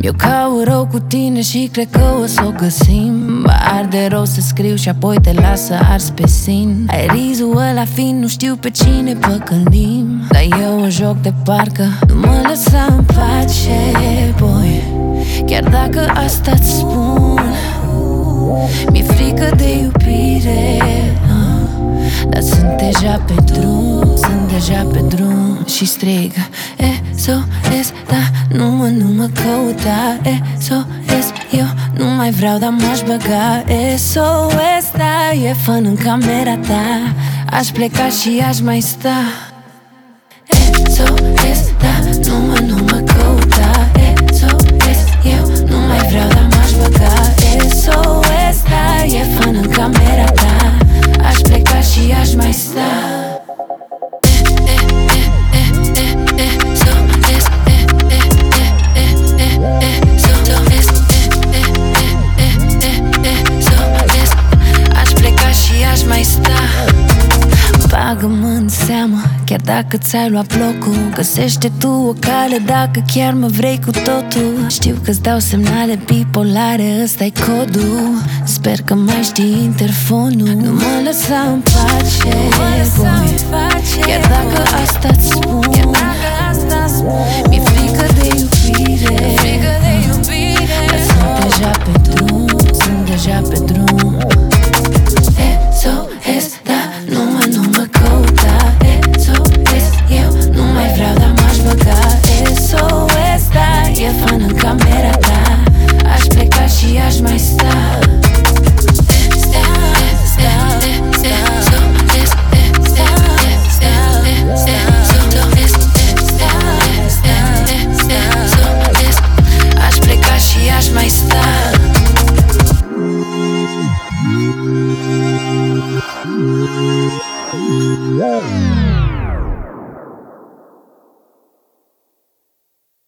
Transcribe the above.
Eu caut rău cu tine și cred că o s-o găsim. Mă arde rău să scriu și apoi te las să arzi pe sin. Ai rizul ăla fin, nu știu pe cine păcălim, dar eu un joc de parcă nu mă lăsa în pace, boy. Chiar dacă asta-ți spun, mi-e frică de iubire, dar sunt deja pe drum, sunt deja pe drum. Și strig SOS, da, nu mă căuta. SOS, eu nu mai vreau, dar m-aș băga. SOS, da, e fân în camera ta. Aș pleca și aș mai sta. SOS, da, nu mă căuta. SOS, eu nu mai vreau, dar m-aș băga. SOS, da, e fân în camera ta. Aș pleca și aș mai sta. Aș pleca și aș mai sta. Bagă-mă în seamă, chiar dacă ți-ai luat blocul. Găsește tu o cale dacă chiar mă vrei cu totul. Știu că-ți dau semnale bipolare, ăsta-i codul. Sper că mai știi interfonul. Nu mă lăsa în pace, boy. Chiar dacă asta-ți spun, mi-e frică de iubire, dar sunt deja pe drum, sunt deja pe drum. SOS, da, nu mă căuta. SOS, eu nu mai vreau, dar m-aș băga. SOS, da, e fân în camera ta. Aș pleca și aș mai sta. Aș pleca și aș mai sta. Yeah.